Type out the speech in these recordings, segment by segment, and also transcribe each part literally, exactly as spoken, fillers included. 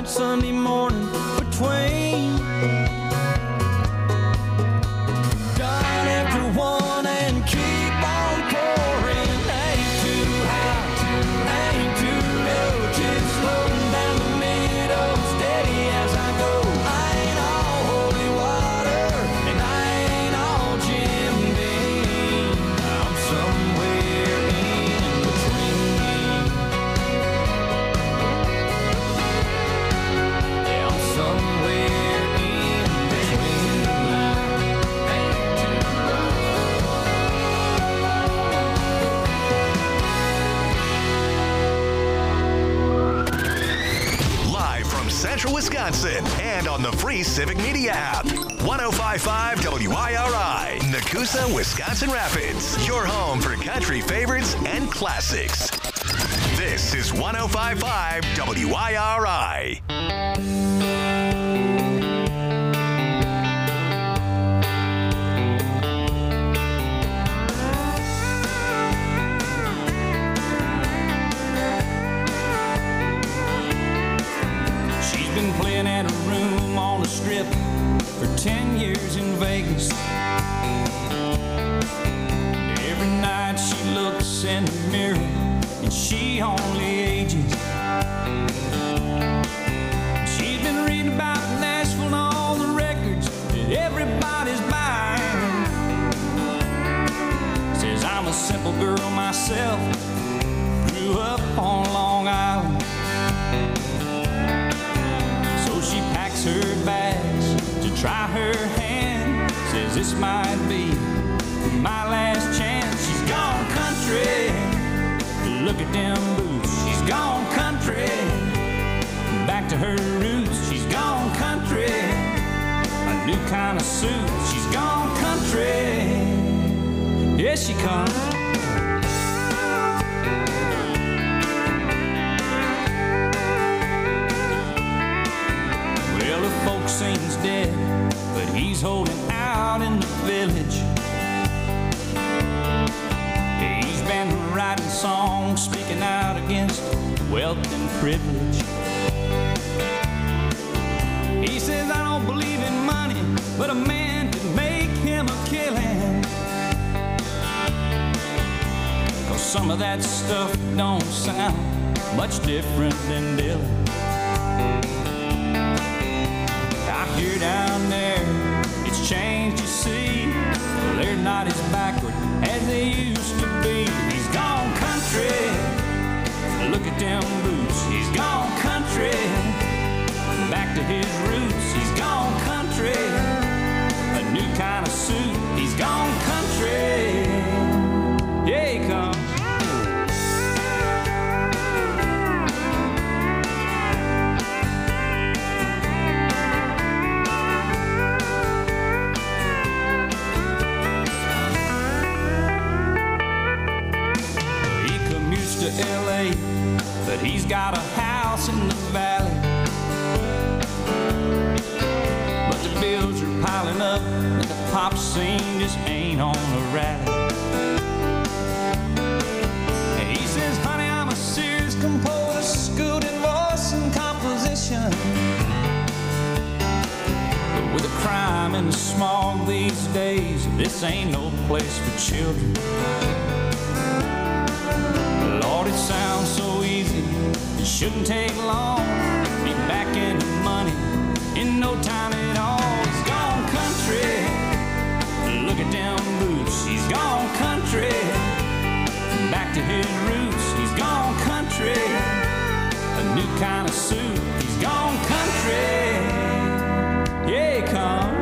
night, Sunday morning between. Done after one and keep on pouring. Ain't too high, ain't too low, just floating down the middle, steady as I go. I ain't all holy water, and I ain't all Jim Beam. I'm somewhere in between. Yeah, I'm somewhere in between. Live from Central Wisconsin and on the free Civic Media app. one oh five point five W I R I, Nakusa, Wisconsin Rapids. Your home for country favorites and classics. This is one oh five point five W I R I. She's been playing at a room on the strip for ten years in Vegas. Every night she looks in the mirror and she only ages. She's been reading about Nashville and all the records that everybody's buying. Says I'm a simple girl myself, grew up on Long Island. So she packs her bags to try her hand. Says this might be my last chance. She's gone country, look at them boots. She's gone country, back to her roots. She's gone country, a new kind of suit. She's gone country, yes she comes. Well, the folk sings dead, but he's holding out in the village. He's been writing songs, speaking out against wealth and privilege. He says, I don't believe in money, but a man can make him a killing. 'Cause some of that stuff don't sound much different than Dylan. I hear down there, it's changed, you see. Well, they're not as backward as they used to be. He's gone country, look at them boots. He's gone country, back to his roots. He's gone country, a new kind of suit. He's gone country, yeah he comes. To L A, but he's got a house in the valley. But the bills are piling up and the pop scene just ain't on a rally. And he says, honey, I'm a serious composer, schooled in voice and composition. But with the crime and the smog these days, this ain't no place for children. Lord, it sounds so easy, it shouldn't take long. Be back in the money in no time at all. He's gone country, look at them boots. He's gone country, back to his roots. He's gone country, a new kind of suit. He's gone country, yeah he comes.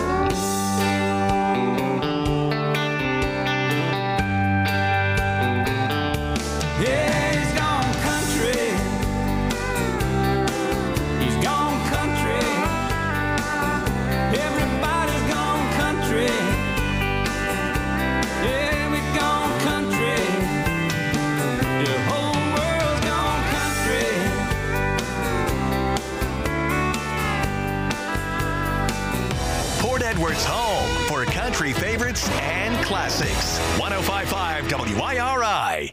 Edwards' home for country favorites and classics. one oh five point five W I R I.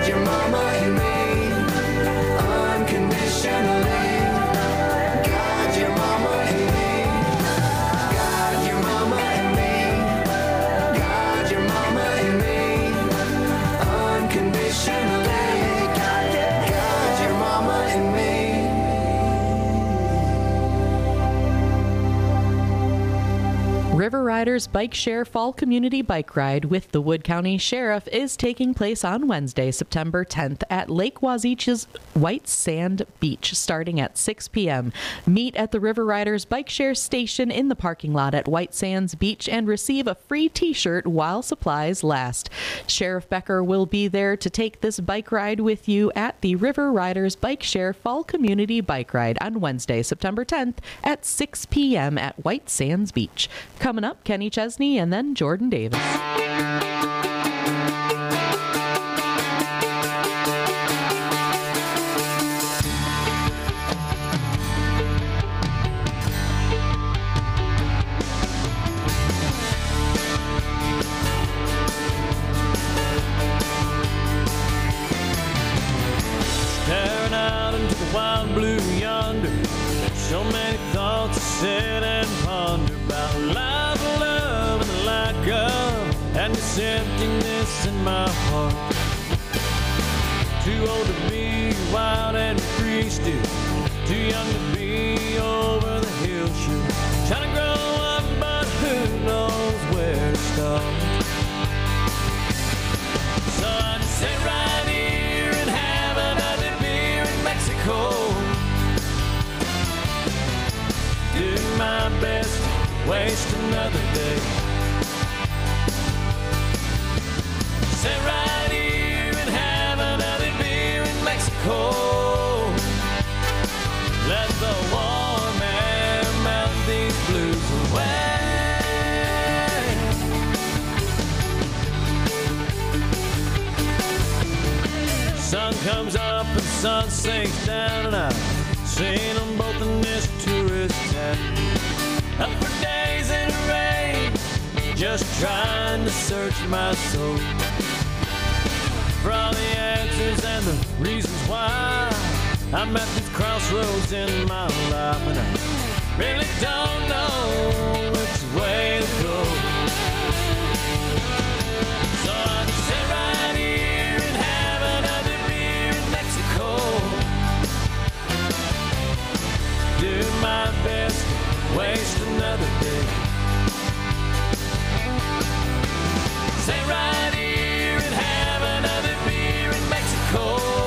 God, your mama and me, unconditionally. God, your mama and me. God, your mama and me. God, your mama and me, unconditionally. God, your mama and me. River Riders Bike Share Fall Community Bike Ride with the Wood County Sheriff is taking place on Wednesday, September tenth at Lake Wazeech's White Sand Beach, starting at six p.m. Meet at the River Riders Bike Share station in the parking lot at White Sands Beach and receive a free t-shirt while supplies last. Sheriff Becker will be there to take this bike ride with you at the River Riders Bike Share Fall Community Bike Ride on Wednesday, September tenth at six p.m. at White Sands Beach. Coming up, Kenny Chesney and then Jordan Davis. Staring out into the wild blue yonder, there's so many thoughts to sit and ponder about life, love, and the lack of, and this emptiness in my heart. Too old to be wild and free still, too young to be over the hill shoot. Trying to grow up, but who knows where to start. So I just sit right here and have another beer in Mexico. Do my best, waste another day. Sit right here and have another beer in Mexico. Let the warm air melt these blues away. Sun comes up and sun sinks down, and I've seen them both in this tourist town. Up for days in the rain, just trying to search my soul for all the answers and the reasons why I'm at this crossroads in my life, and I really don't know which way to go. So I just sit right here and have another beer in Mexico. Do my best, waste another day. Sit right here and have another beer in Mexico.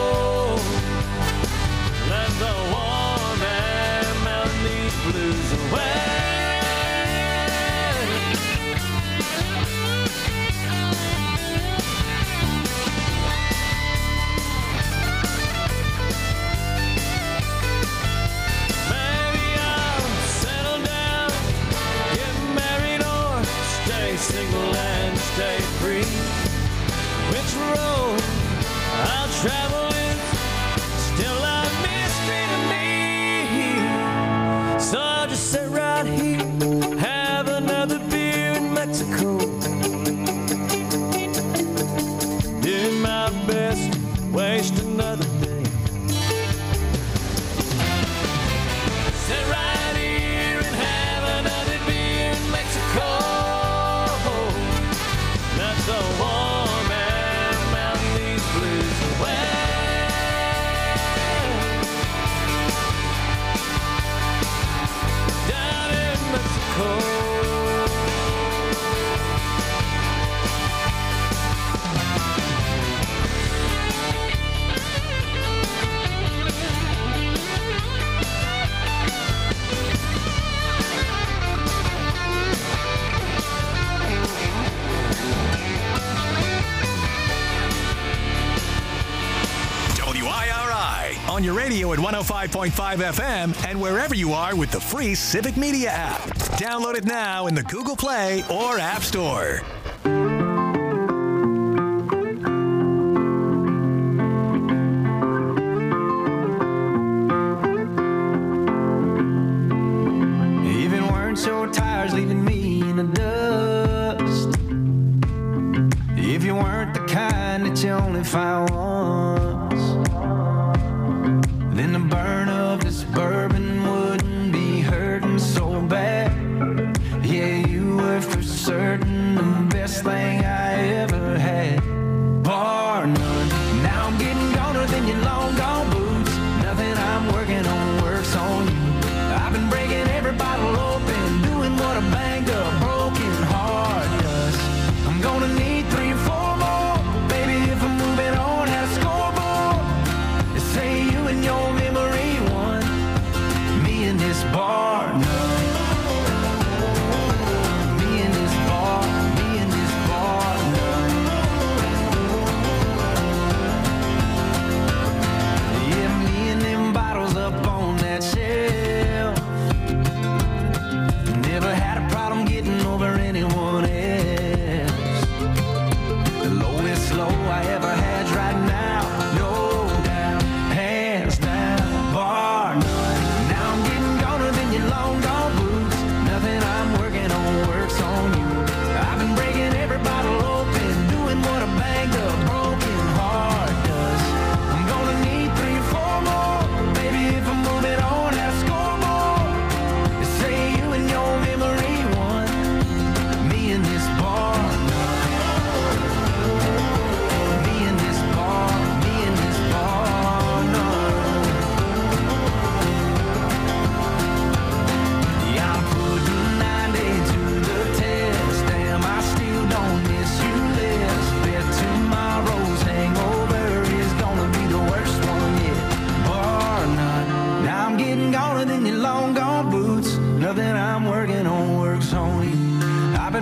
Let the warm air melt these blues away. Maybe I'll settle down, get married, or stay single and stay free. Which road I'll travel is still a mystery to me. So I'll just sit right here, have another beer in Mexico. Do my best, waste another day. Sit right here and have another beer in Mexico. Let the warm air melt these blues away. Down in Mexico. W I R I on your radio at one oh five point five F M and wherever you are with the free Civic Media app. Download it now in the Google Play or App Store. Even weren't so tires leaving me in the dust. If you weren't the kind that you only find one.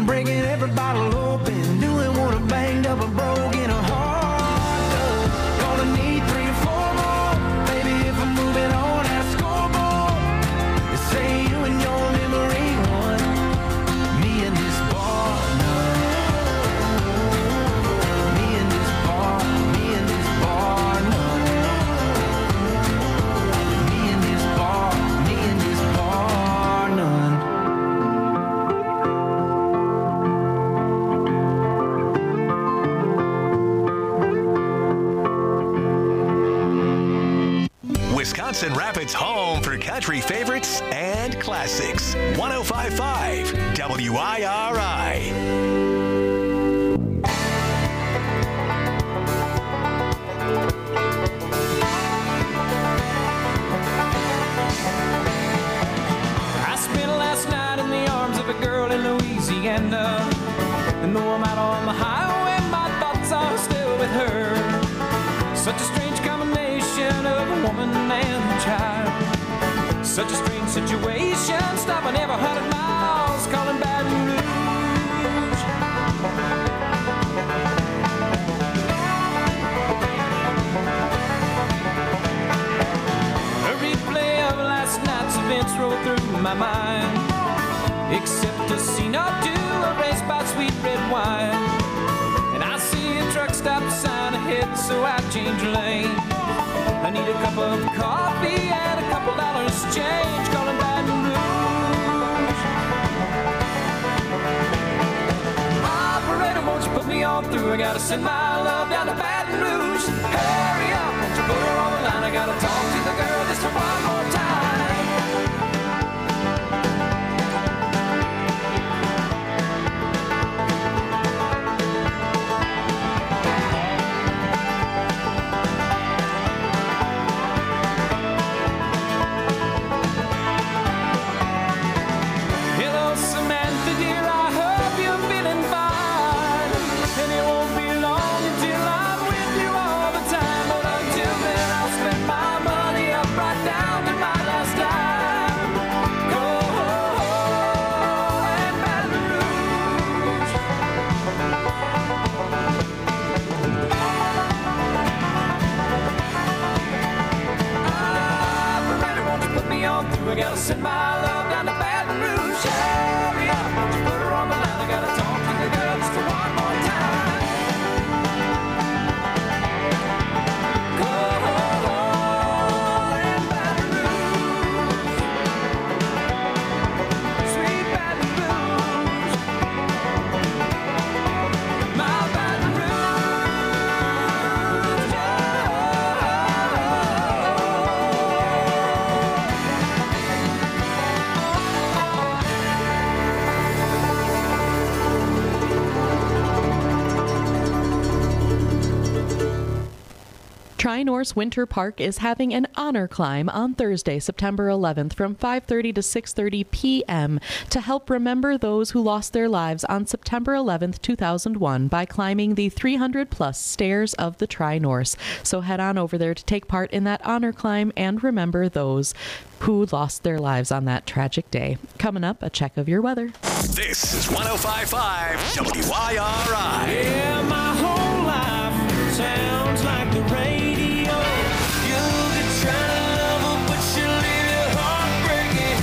I'm breaking every bottle open, doing what I banged up and broke in a heart does. Gonna need three or four more, maybe if I'm moving on that scoreboard. They say you and your memory won, me and this bar none. Me and this bar, me and this bar none. Me and this bar, me and this bar none. Wisconsin Rapids' home for country favorites and classics. one oh five point five W I R I. I spent last night in the arms of a girl in Louisiana. And though I'm out on the highway, my thoughts are still with her. Such a strange combination of a woman and a child. Such a strange situation, stopping every hundred miles, calling Baton Rouge. A replay of last night's events roll through my mind, except a scene or two erased by sweet red wine. And I see a truck stop sign ahead, so I change lane. I need a cup of coffee and a couple dollars change, calling Baton Rouge. Operator, won't you put me on through? I gotta send my love down to Baton Rouge. Hurry up, won't you put her on the line? I gotta talk to the girl just one more time. I gotta send my love down to Baton Rouge. Hurry up, won't you put her on the line? I gotta talk to the girl just one more time. Calling Baton Rouge, sweet Baton Rouge, my Baton Rouge, Tri-Norse Winter Park is having an honor climb on Thursday, September eleventh from five thirty to six thirty p.m. to help remember those who lost their lives on September eleventh, two thousand one by climbing the three hundred plus stairs of the Tri-Norse. So head on over there to take part in that honor climb and remember those who lost their lives on that tragic day. Coming up, a check of your weather. This is one oh five point five W I R I. yeah, my whole life sounds like the radio. You'll be trying to love her, but she'll leave you heartbreaking.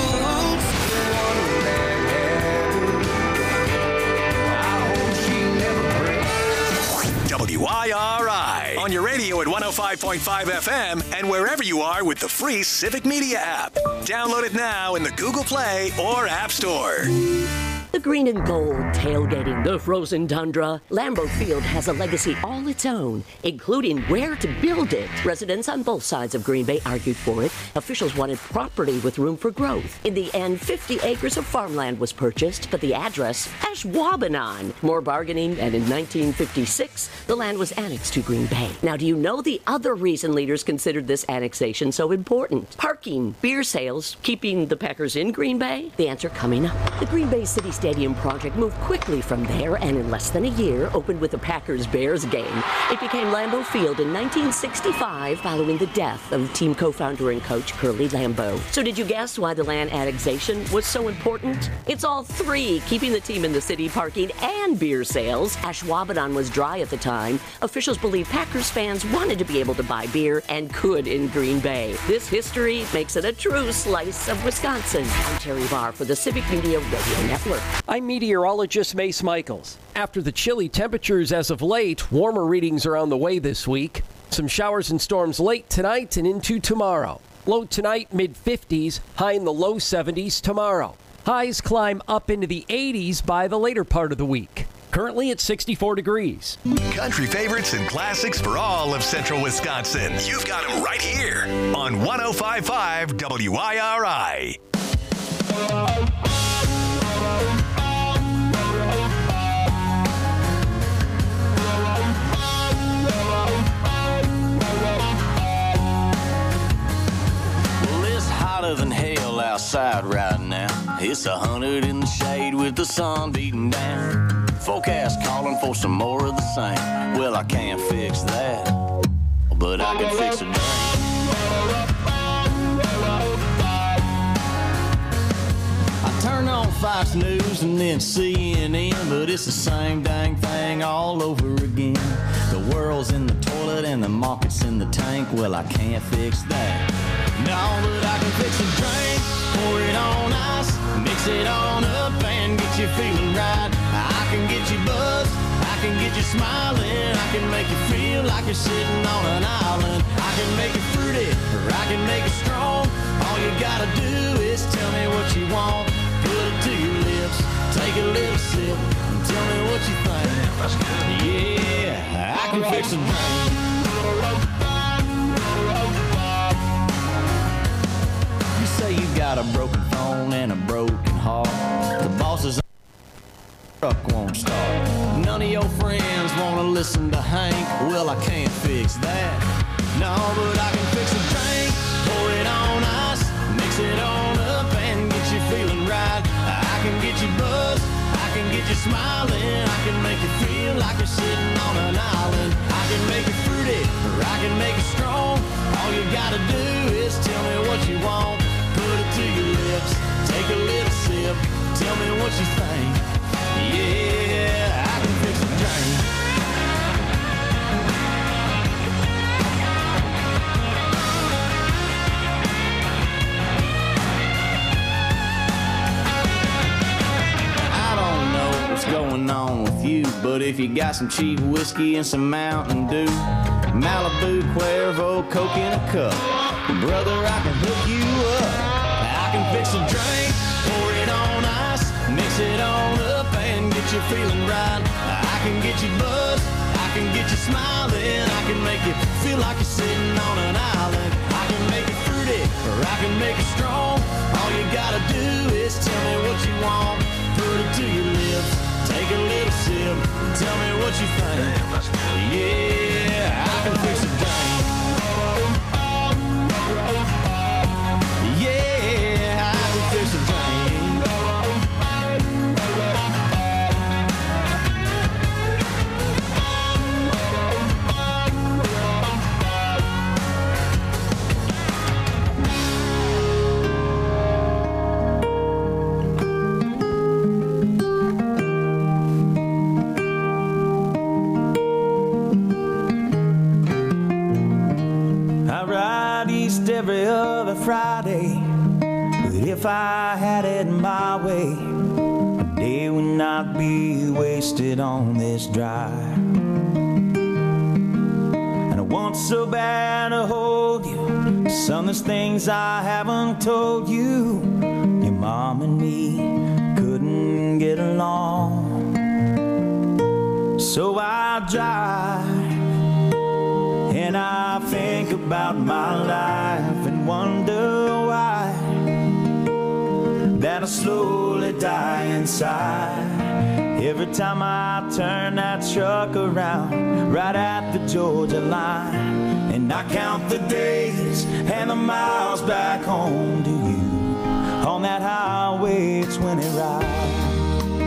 Oops. W I R I. On your radio at one oh five point five F M and wherever you are with the free Civic Media app. Download it now in the Google Play or App Store. The green and gold tailgating the frozen tundra. Lambeau Field has a legacy all its own, including where to build it. Residents on both sides of Green Bay argued for it. Officials wanted property with room for growth. In the end, fifty acres of farmland was purchased, but the address, Ashwaubenon. More bargaining, and in nineteen fifty-six, the land was annexed to Green Bay. Now, do you know the other reason leaders considered this annexation so important? Parking, beer sales, keeping the Packers in Green Bay? The answer coming up. The Green Bay City stadium project moved quickly from there and in less than a year opened with the Packers-Bears game. It became Lambeau Field in nineteen sixty-five following the death of team co-founder and coach Curly Lambeau. So did you guess why the land annexation was so important? It's all three, keeping the team in the city, parking, and beer sales. Ashwaubenon was dry at the time. Officials believe Packers fans wanted to be able to buy beer and could in Green Bay. This history makes it a true slice of Wisconsin. I'm Terry Barr for the Civic Media Radio Network. I'm meteorologist Mace Michaels. After the chilly temperatures as of late, warmer readings are on the way this week. Some showers and storms late tonight and into tomorrow. Low tonight, mid fifties, high in the low seventies tomorrow. Highs climb up into the eighties by the later part of the week. Currently at sixty-four degrees. Country favorites and classics for all of central Wisconsin. You've got them right here on one oh five point five W I R I. Hotter than hell outside right now. It's a hundred in the shade with the sun beating down. Forecast calling for some more of the same. Well, I can't fix that, but I can fix a drink. I turn on Fox News and then C N N, but it's the same dang thing all over again. The world's in the toilet and the market's in the tank. Well, I can't fix that. No, but I can fix a drink, pour it on ice, mix it on up and get you feeling right. I can get you buzzed, I can get you smiling, I can make you feel like you're sitting on an island. I can make it fruity, or I can make it strong. All you gotta do is tell me what you want. Put it to your lips, take a little sip, and tell me what you think. Yeah, I can fix a drink. Say you got a broken phone and a broken heart. The boss's truck won't start. None of your friends want to listen to Hank. Well, I can't fix that. No, but I can fix a drink, pour it on ice, mix it on up and get you feeling right. I can get you buzzed, I can get you smiling, I can make you feel like you're sitting on an island. I can make it fruity, or I can make it strong. All you gotta do is tell me what you want. Put it to your lips, take a little sip, tell me what you think. Yeah, I can fix a drink. I don't know what's going on with you, but if you got some cheap whiskey and some Mountain Dew, Malibu, Cuervo, Coke in a cup, brother, I can hook you up. I can fix a drink, pour it on ice, mix it on up and get you feeling right. I can get you buzzed, I can get you smiling, I can make you feel like you're sitting on an island. I can make it fruity, or I can make it strong. All you gotta do is tell me what you want. Put it to your lips, take a little sip, tell me what you think. Yeah, I can fix a drink. Yeah, I can fix a drink. I ride east every other Friday, but if I had it my way, a day would not be wasted on this drive. And I want so bad to hold you, some of the things I haven't told you. Your mom and me couldn't get along, so I drive and I think about my life and wonder why that I slowly die inside. Every time I turn that truck around right at the Georgia line, and I count the days and the miles back home to you on that highway twenty ride.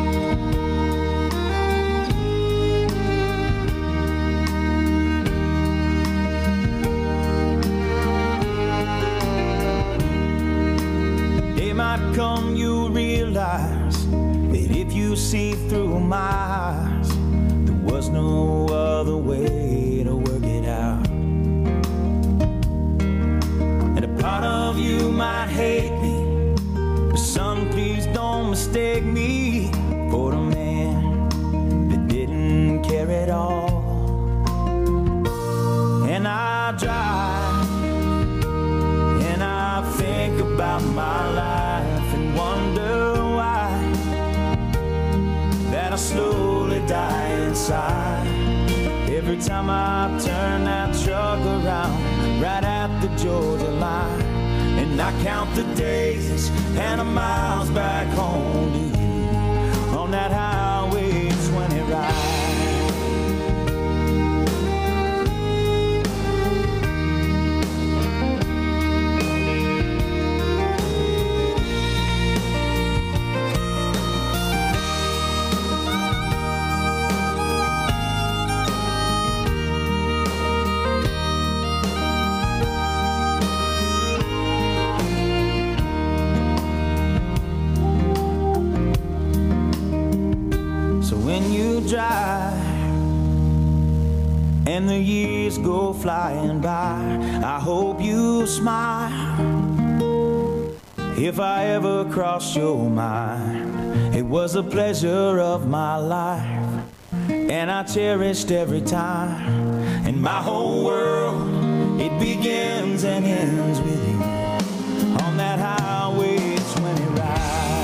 if you see through my eyes, there was no other way to work it out. And a part of you might hate me, but son, please don't mistake me for the man that didn't care at all. And I drive and I think about my life and wonder why that I slowly die inside every time I turn that truck around right at the Georgia line. And I count the days and the miles back home to you on that highway twenty ride. When you drive and the years go flying by, I hope you smile if I ever cross your mind. It was a pleasure of my life, and I cherished every time. And my whole world, it begins and ends with you on that highway twenty ride.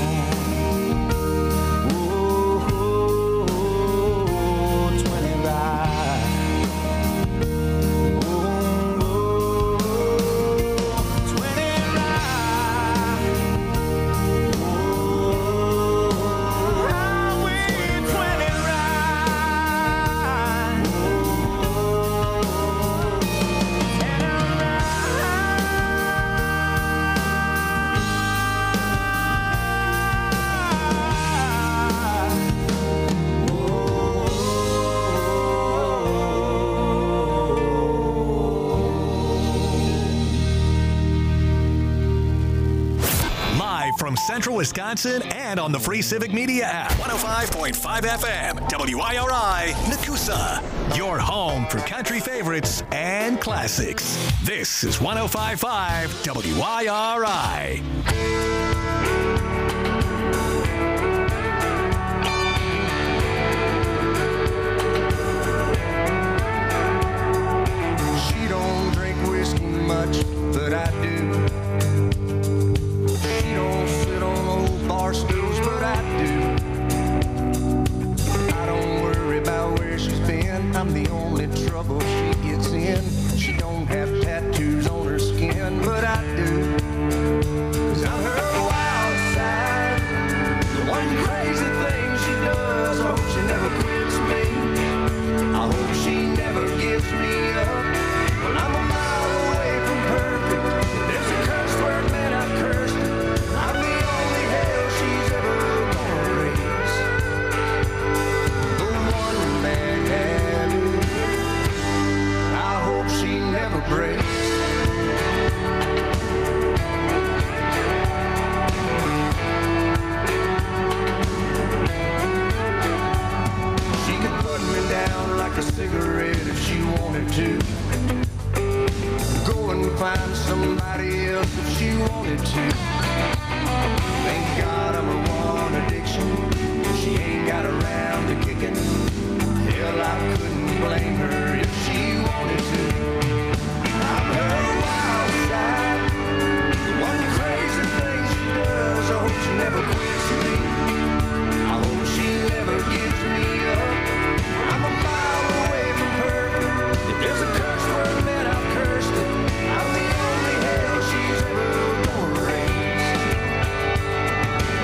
From Central Wisconsin and on the free Civic Media app. one oh five point five F M, W I R I, Nakusa. Your home for country favorites and classics. This is one oh five point five W I R I. She don't drink whiskey much, but I do. She don't sit on old bar stools, but I do. I don't worry about where she's been. I'm the only trouble she gets in. She don't have tattoos on her skin, but I do. 'Cause I'm her wild side. The one crazy thing she does. I hope she never quits me. I hope she never gives me up. Well, I'm a mile away from perfect. If there's a curse word, man, I've cursed it. I'm the only hell she's ever gonna raise. The one man habit I hope she never breaks. She could put me down like a cigarette if she wanted to. Go and find somebody else if she wanted to. Thank God I'm her one addiction. She ain't got around to kicking. Hell, I couldn't blame her if she wanted to. I'm her wild side. The one crazy thing she does. I hope she never quits me. I hope she never gives me up. I'm a mile away from perfect. If there's a curse word, then I've cursed it. I'm the only hell she's ever gonna raise.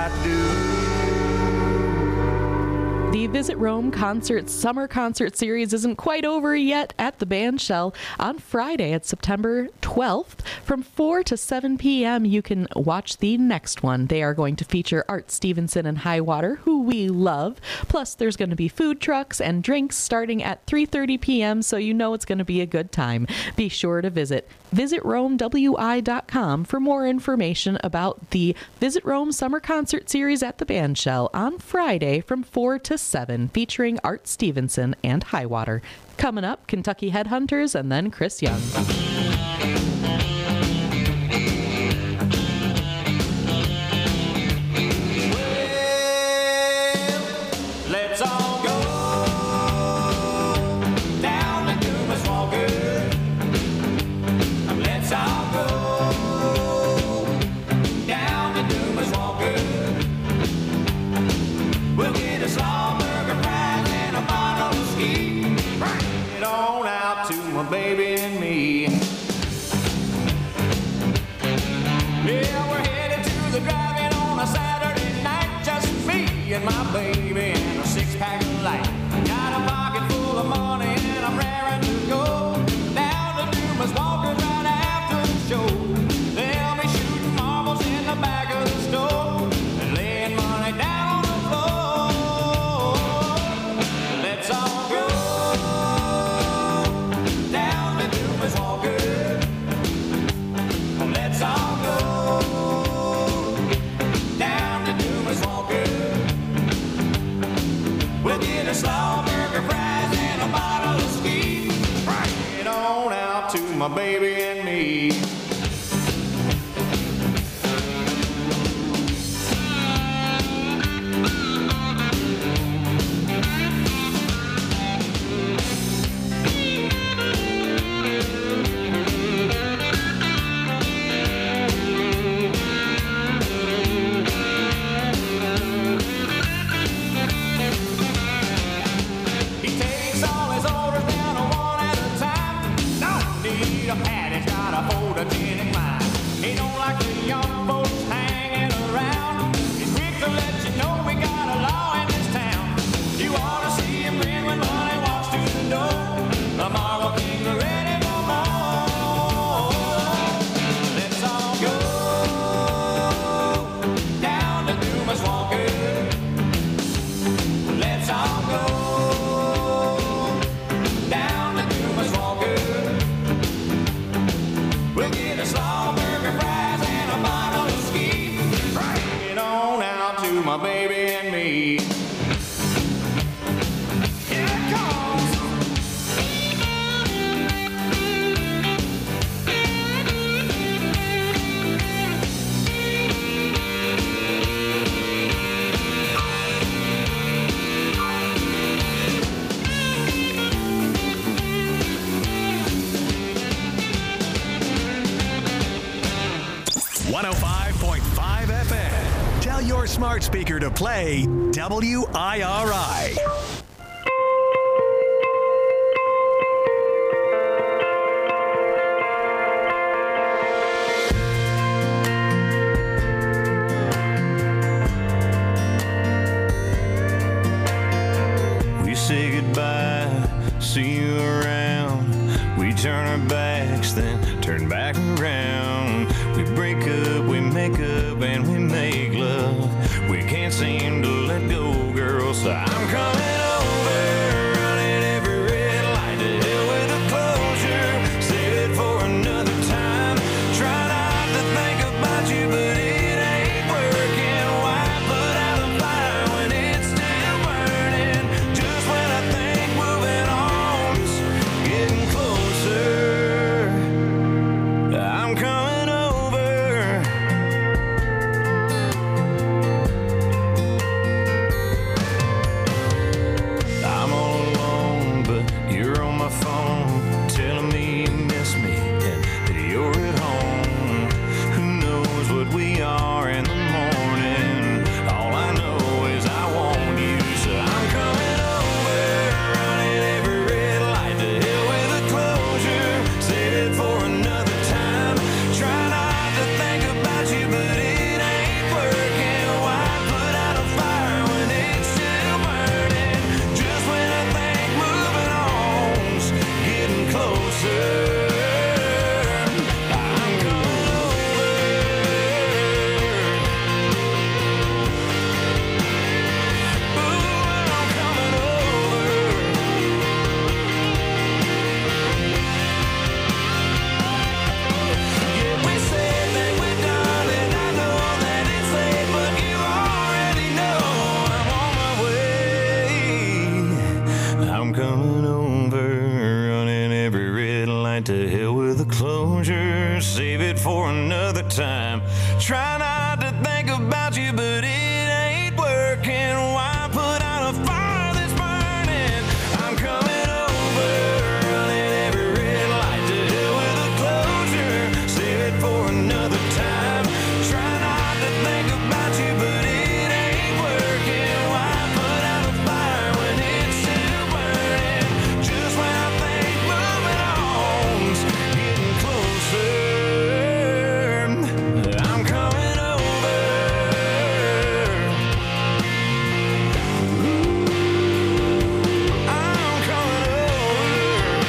I do. The Visit Rome Concert Summer Concert Series isn't quite over yet at the Bandshell. On Friday, it's September twelfth. From four to seven p.m., you can watch the next one. They are going to feature Art Stevenson and Highwater, who we love. Plus, there's going to be food trucks and drinks starting at three thirty p.m., so you know it's going to be a good time. Be sure to visit visit rome w i dot com for more information about the Visit Rome Summer Concert Series at the Bandshell on Friday from four to seven, featuring Art Stevenson and Highwater. Coming up, Kentucky Headhunters and then Chris Young. Let's all go down to Dumas Walker. Let's all go down to Dumas Walker. We'll get a slaw burger fries and a bottle of ski. Bring it on out to my baby and me. Yeah, we're headed to the drive-in on a Saturday night. Just me and my baby and a six-pack of light. Got a pocket full of money and I'm raring to go down to Dumas Walker right after the show. They'll be shooting marbles in the back of the store and laying money down on the floor. Let's all go down to Dumas Walker. Let's all go down to Dumas Walker. We'll get a slaw burger, fries, and a bottle of ski. Bring it on out to my baby and me. He takes all his orders down one at a time. Don't need a pad, he's got a photogenic mind. He don't like the young folks hanging around. He's quick to let you know we got a law in this town. You ought to see him grin when money walks through the door. The Marble Kings are ready for more. Let's all go down to Dumas Walker. Let's all go down to Dumas Walker. We'll get a slaw burger, fries, and a bottle of ski. Bring it on out to my baby and me. Here it comes. one oh five point five F M. Tell your smart speaker to play W I R I. We say goodbye, see you around. We turn our backs, then turn back around. We break up, we make up, and we make love. We can't seem to let go, girl, so I'm coming over, running every red light. To hell with the closure, save it for another time. Try not to think about you, but it ain't working. Why put out a fire when it's still burning? Just when I think moving on's getting closer, I'm coming over. Try not to think about you, but it ain't working. Why put out a fire that's burning? I'm coming over. Running every red light to hell with a closure. Save it for another time. Try not to think about you, but it ain't working. Why put out a fire when it's still burning? Just when I think moving on's getting closer. I'm coming over. Ooh, I'm coming over.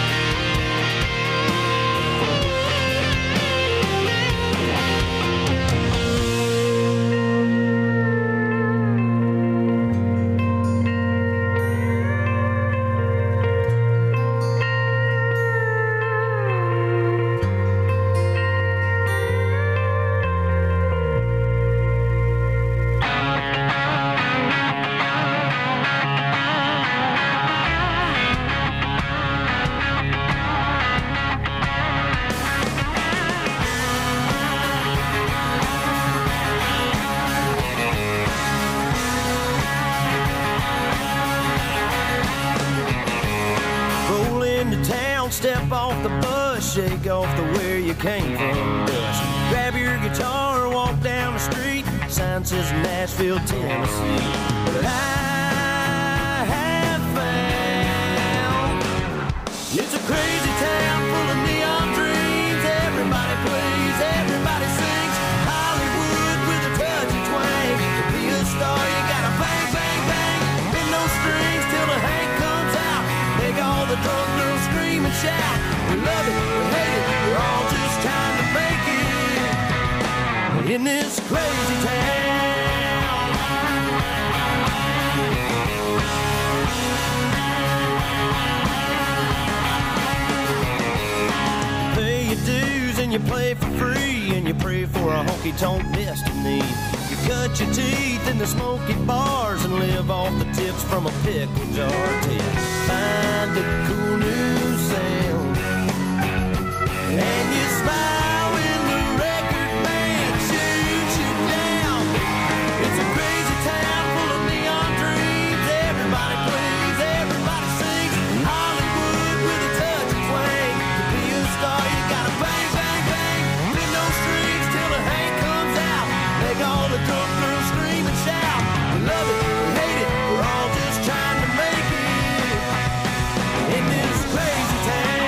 Roll into town, step off the bus, shake off the where you came from dust. Grab your guitar, walk down the street. Sign says Nashville, Tennessee. But I have found it's a crazy town full of neon dreams. Everybody plays, everybody sings. Hollywood with a touch of twang. To be a star, you gotta bang, bang, bang. Bend those strings till the Hank comes out. Make all the drunk girls scream and shout. We love it, we hate it, we're all just trying to make it in this crazy town. Pay your dues and you play for free, and you pray for a honky-tonk destiny. You cut your teeth in the smoky bars and live off the tips from a pickle jar till you find a cool new sound. And you smile when the record band shoots you down. It's a crazy town full of neon dreams. Everybody plays, everybody sings. Hollywood with a touch of twang. To be a star, you gotta bang, bang, bang. Bend those strings till the Hank comes out. Make all the drunk girls scream and shout. We love it, we hate it, we're all just trying to make it in this crazy town.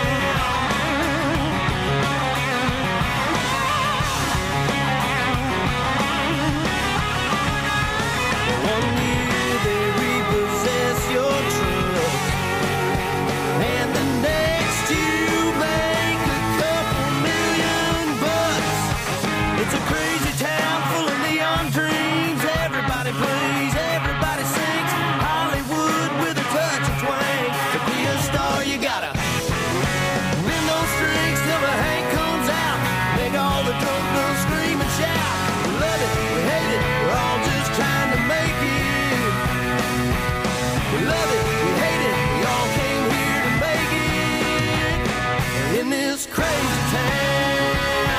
One year they repossess your truck, and the next you make a couple million bucks. It's a crazy town full of neon dreams. Everybody plays, everybody sings. Hollywood with a touch of twang. To be a star, you gotta bend those strings till the Hank comes out. Make all the drunk girls scream and shout. We love it, we hate it, we're all just trying to make it. We love it, we hate it, we all came here to make it in this crazy town.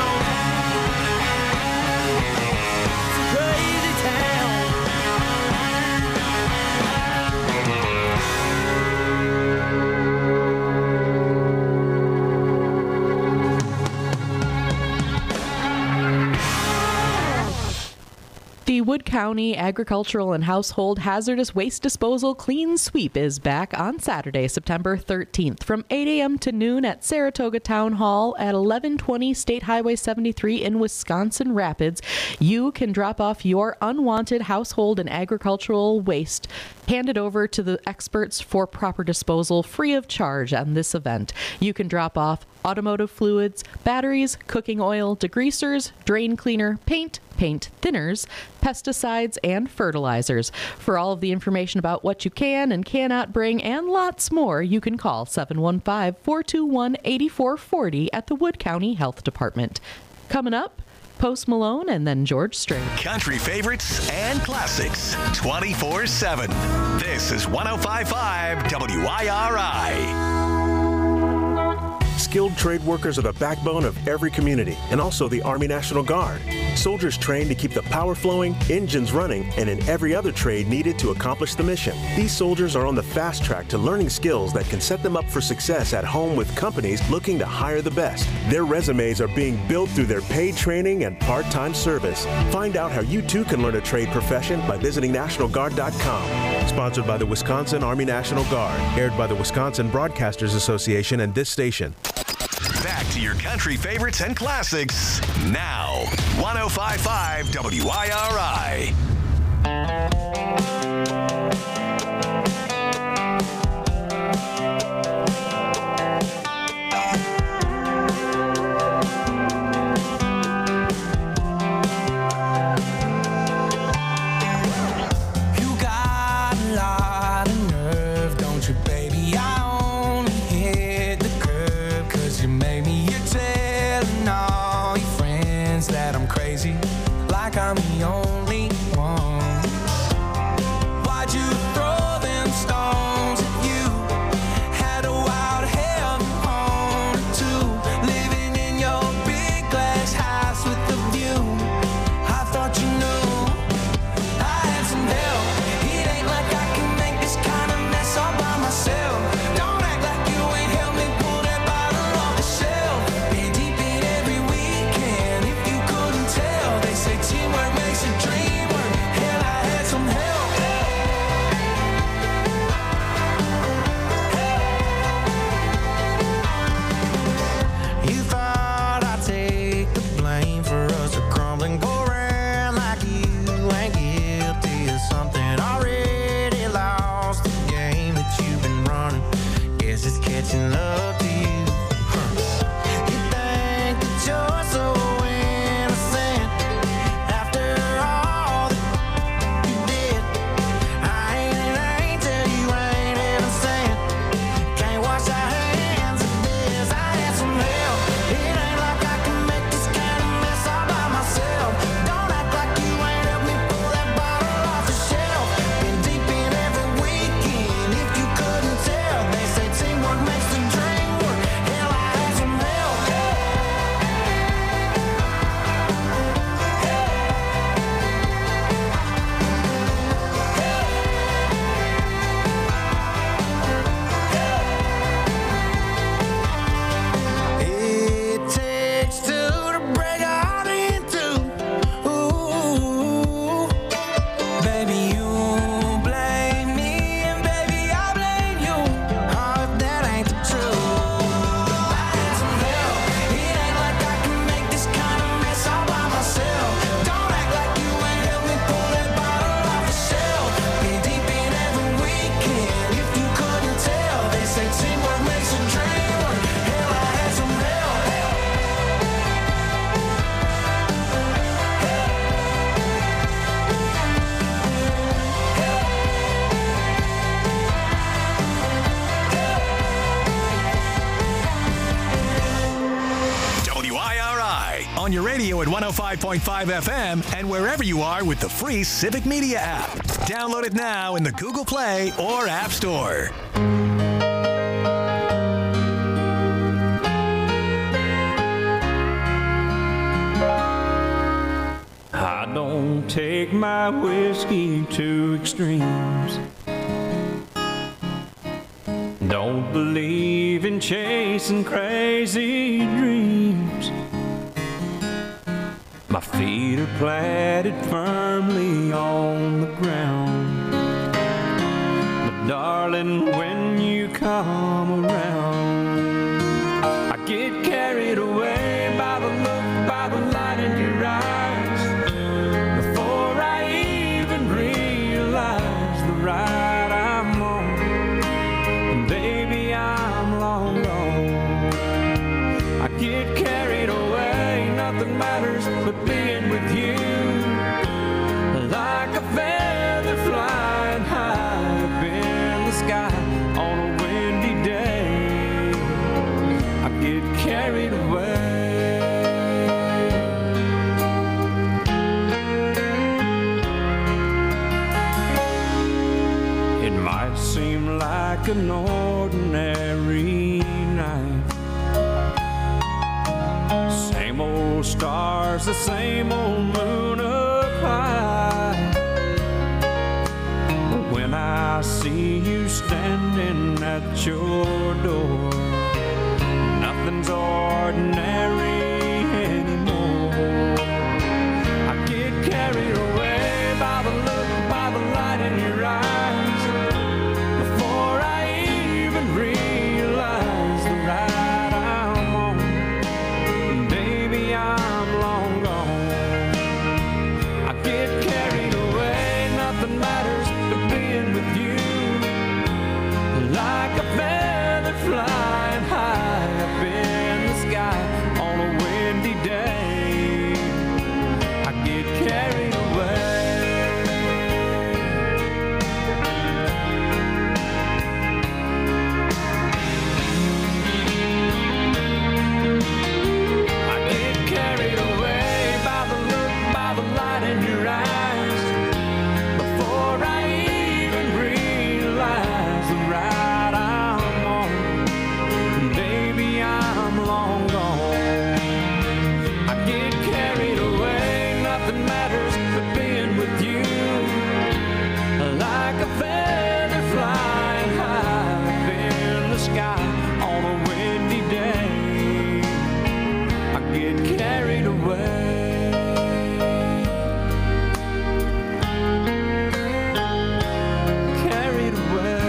It's a crazy town. The Wood County Agricultural and Household Hazardous Waste Disposal Clean Sweep is back on Saturday, September thirteenth from eight a.m. to noon at Saratoga Town Hall at eleven twenty State Highway seventy-three in Wisconsin Rapids. You can drop off your unwanted household and agricultural waste, hand it over to the experts for proper disposal free of charge on this event. You can drop off automotive fluids, batteries, cooking oil, degreasers, drain cleaner, paint, paint thinners, pesticides, and fertilizers. For all of the information about what you can and cannot bring and lots more, you can call seven one five, four two one, eight four four zero at the Wood County Health Department. Coming up, Post Malone and then George Strait. Country favorites and classics twenty-four seven. This is one oh five point five W I R I. Skilled trade workers are the backbone of every community and also the Army National Guard. Soldiers trained to keep the power flowing, engines running, and in every other trade needed to accomplish the mission. These soldiers are on the fast track to learning skills that can set them up for success at home with companies looking to hire the best. Their resumes are being built through their paid training and part-time service. Find out how you too can learn a trade profession by visiting National Guard dot com. Sponsored by the Wisconsin Army National Guard. Aired by the Wisconsin Broadcasters Association and this station. Back to your country favorites and classics now. one oh five point five W I R I. Like I'm the only one. Why'd you throw them stones at you? Had a wild heaven on it too. Living in your big glass house with the view. I thought you knew I had some help. It ain't like I can make this kind of mess all by myself. Don't act like you ain't helped me pull that bottle off the shelf. Been deep in every weekend. If you couldn't tell, they say teamwork makes a dream work. Hell, I had some help. You thought I'd take the blame for us to crumble and go around like you ain't guilty of something already lost. The game that you've been running, guess it's catching up to you. Huh. You think that you're so innocent after all that you did. I ain't an angel, you ain't innocent. Can't wash our hands of this. I had some help. It ain't like I can make this kind of mess all by myself. Don't act like you ain't helped me pull that bottle off the shelf. Been deep in every weekend. If you couldn't tell, they say teamwork makes the dream work. Hell, I had some help. It takes two to break a heart in two. Ooh, baby, you blame me, and baby, I blame you. Oh, if that ain't the truth. I had some help. It ain't like I can make this kind of mess all by myself. Don't act like you ain't helped me pull that bottle off the shelf. Been deep in every weekend. If you couldn't tell, they say teamwork makes a dream work. Hell, I had some help. W I R I on your radio at one oh five point five F M and wherever you are with the free Civic Media app. Download it now in the Google Play or App Store. I don't take my whiskey to extremes. Don't believe in chasing crazy dreams. My feet are planted firmly on the ground. But darling, when you come around, I get carried away by the look, by the light in your eyes. Before I even realize the ride I'm on, and baby, I'm long gone. I get carried away, nothing matters but being with you. Like a feather flying high up in the sky on a windy day, I get carried away. It might seem like an ordinary night, old stars, the same old moon up high. When I see you standing at your door, nothing's ordinary anymore. I get carried away by the look, by the light in your eyes, before I even realize the ride I'm on. Baby, I'm long gone. I get carried away, nothing matters but being with you. Like a feather flying high up in the sky on a windy day, I get carried away. I get carried away by the look, by the light in your eyes, before I even realize the ride I'm on. Baby, I'm long gone. I get carried away, nothing matters but being with you. Like a feather flying high up in the sky on a windy day, I get carried away. Carried away.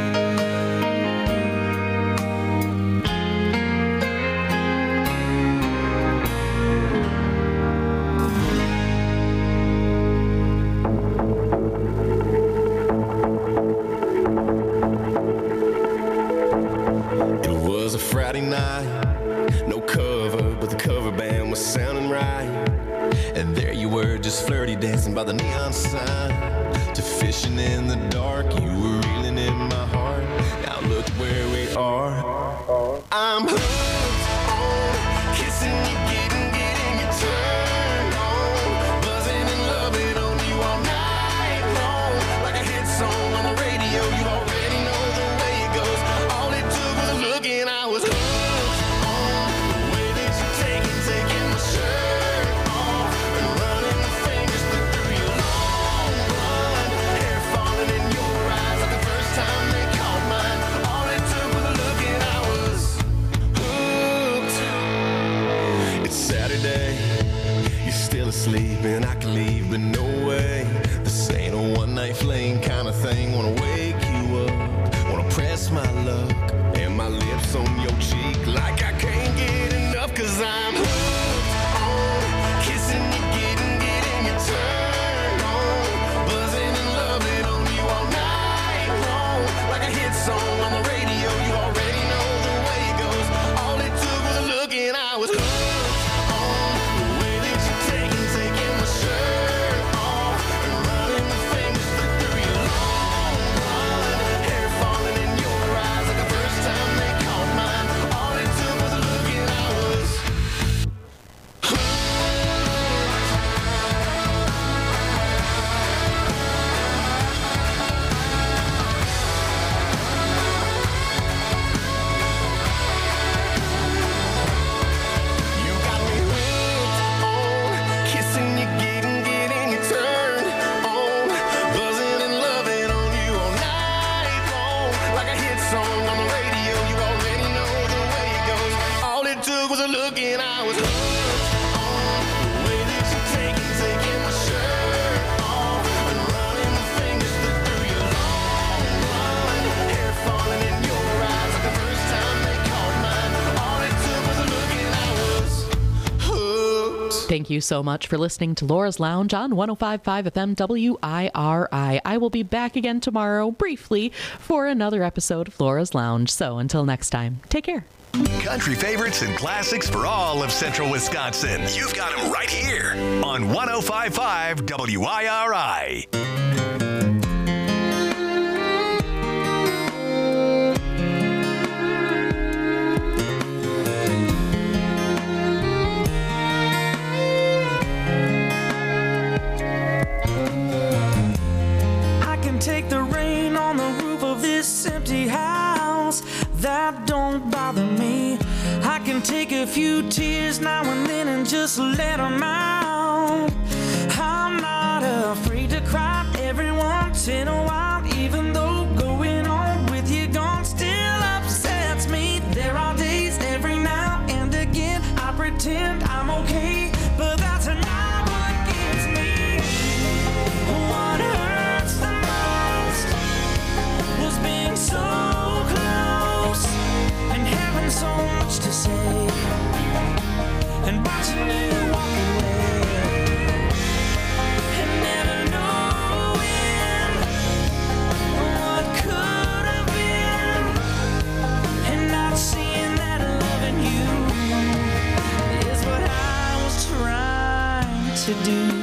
It was a Friday night, no cover, but the cover band was sounding right. And there you were, just flirty dancing by the neon sign. To fishing in the dark, you were reeling in my heart. Now look where we are. I'm hooked on kissing you, getting, getting you turned on, buzzing and loving on you all night long. Like a hit song on the radio, you already know the way it goes. All it took was a look and I was hooked on the way that you take it, taking my shirt off and running the fingers through your long blonde hair, falling in your eyes like the first time they caught mine. All it took was a look and I was hooked. It's Saturday, you're still asleep and I can leave, but no way. This ain't a one night fling kind of thing. Wanna wake you up, wanna press my luck and my lips on your cheek like I can't get enough, cause I'm hooked on kissing you, getting, getting you turned on, buzzing and loving on you all night long. Like a hit song on the radio, you already know the way it goes. All it took was a look and I was hooked on the way that you take and taking my shirt off and running the fingers through your long blonde hair, falling in your eyes like the first time they caught mine. All it took was a look and I was You got me hooked on kissing you, getting, getting you turned on, buzzing and loving on you all night long. Like a hit song on the radio, you already know the way it goes. All it took was a look and I was hooked on the way that you take and taking my shirt off and running the fingers through your long blonde hair, falling in your eyes like the first time they caught mine. All it took was a look and I was hooked. Thank you so much for listening to Laura's Lounge on one oh five point five F M W I R I. I will be back again tomorrow briefly for another episode of Laura's Lounge. So until next time, take care. Country favorites and classics for all of central Wisconsin. You've got them right here on one oh five point five W I R I. Take the rain on the roof of this empty house. That don't bother me. I can take a few tears now and then and just let them out. I'm not afraid to cry every once in a while, even though going on with you gone still upsets me. There are days every now and again I pretend I'm okay, but that's not what gives me. What hurts the most was being so close and having so much to say and watching you walk away and never knowing what could have been and not seeing that loving you is what I was trying to do.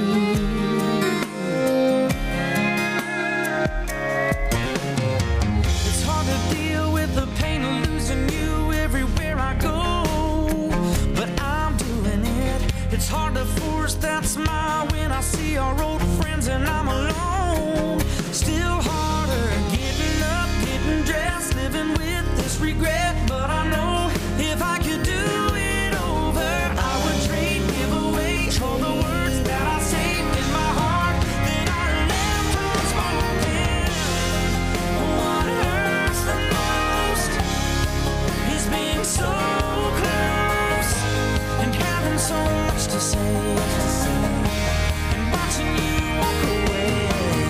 It's hard to deal with the pain of losing you everywhere I go, but I'm doing it. It's hard to force that smile when I see our old friends and I'm alone. Still harder getting up, getting dressed, living with this regret, but I know if I could do it over, I would trade, give away all the words that I saved in my heart that I left unspoken. What hurts the most is being so close and having so much to say and watching you walk away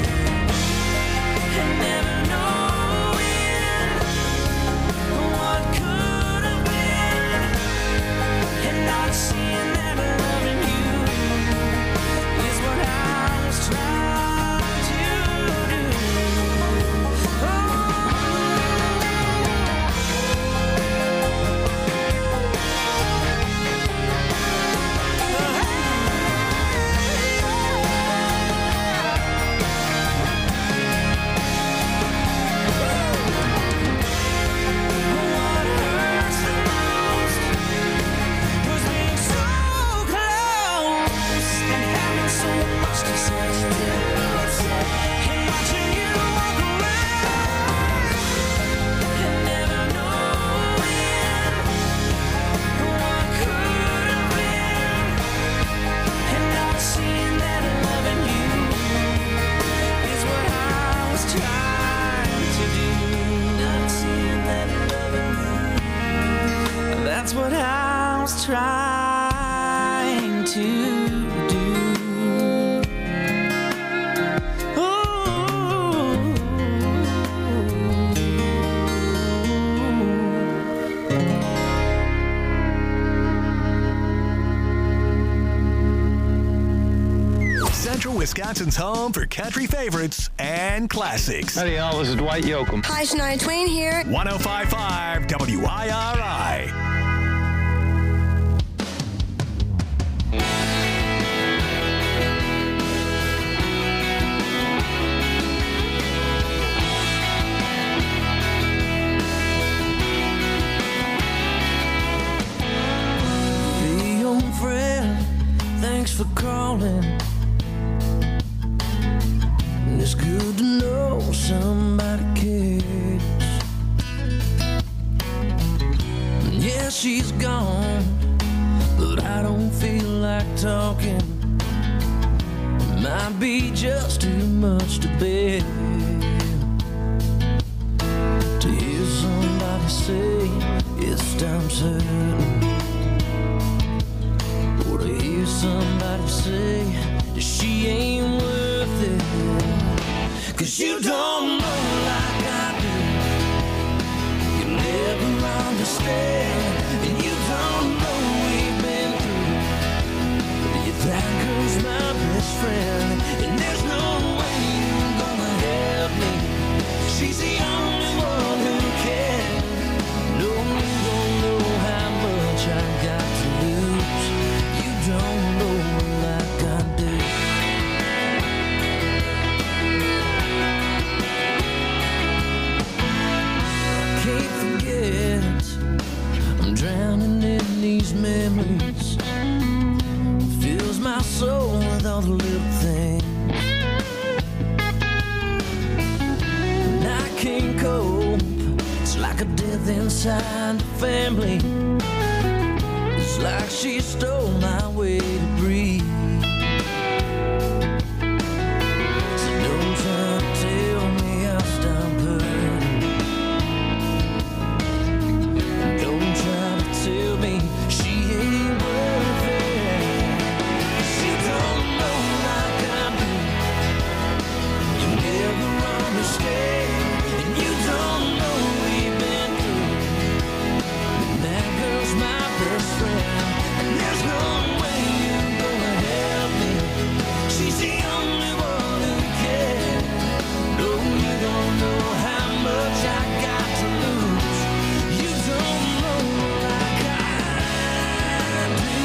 and never knowing what could have been and not seeing that loving you is what I was trying to do. What hurts the most was being so close and having so much to say and watching you walk away and never knowing what could have been and not seeing that loving you is what I was trying to do. Not seeing that loving you, that's what I was trying to do. Central Wisconsin's home for country favorites and classics. Howdy, y'all. This is Dwight Yoakam. Hi, Shania Twain here. one oh five point five W I R I. Hey, old friend, thanks for calling. It's good to know somebody cares. Yeah, she's gone, but I don't feel like talking. It might be just too much to bear. To hear somebody say it's time certain, or to hear somebody say that she ain't worth it. 'Cause you don't know like I do. You never understand, and you don't know we've been through. If that girl's my best friend, and there's no way you're gonna help me. She's the only one who can. No, you don't know how much I've got to lose. You don't know like I do. Can't forget, I'm drowning in these memories. Fills my soul with all the little things. And I can't cope, it's like a death inside the family. It's like she stole my way to breathe. So don't try to tell me I'll stop hurting. Don't try to tell me she ain't worth it. She don't know like I do. You never understand, and you don't know we've been through. And that girl's my best friend, and there's no way you're gonna help me. She's the only one who cares. No, you don't know how much I got to lose. You don't know like I do.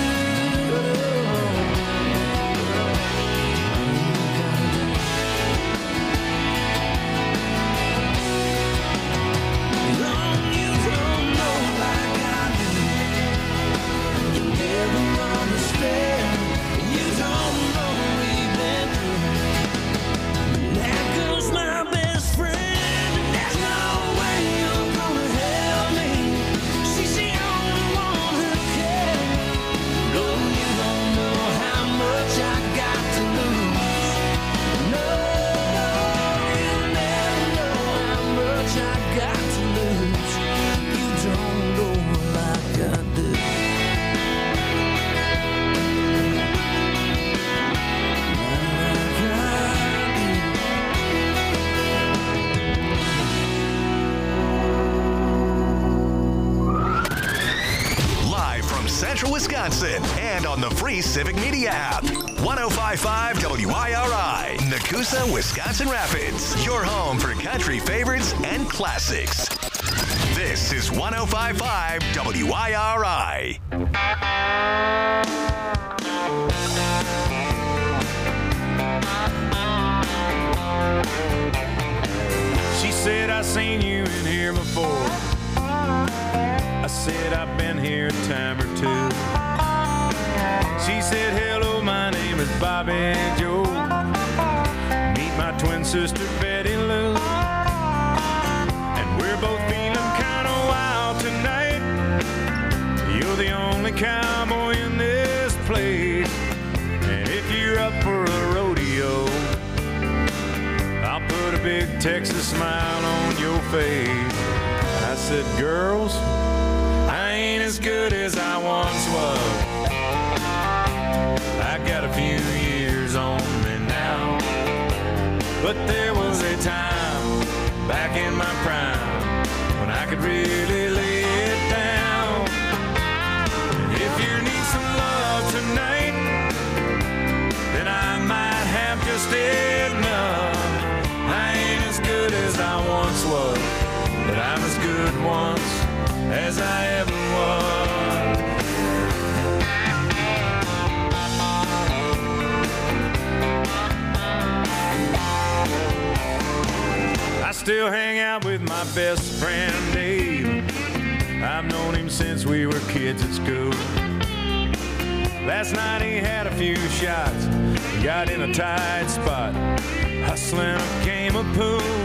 Long you don't know like I do. You never understand. You don't know we've been through. That girl's my best friend. There's no way you're gonna help me. She's the only one who cares. No, you don't know how much I got to lose. No, you never know how much I got to lose. You don't know like I do. Live from Central Wisconsin and on the free Civic Media app. one oh five point five W I R I, Nakusa, Wisconsin Rapids. Your home for country favorites and classics. This is one oh five point five W I R I. She said, I seen you in here before. I said, I've been here a time or two. She said, hello, my name is Bobby Joe. Meet my twin sister, Betty Lou. And we're both feeling kind of wild tonight. You're the only cowboy in this place. And if you're up for a rodeo, I'll put a big Texas smile on your face. I said, girls, I ain't as good as I once was. I got a few years on me now. But there was a time back in my prime when I could really lay it down. And if you need some love tonight, then I might have just enough. I ain't as good as I once was, but I'm as good once as I ever was. I still hang out with my best friend Dave. I've known him since we were kids at school. Last night he had a few shots, got in a tight spot, hustling a game of pool.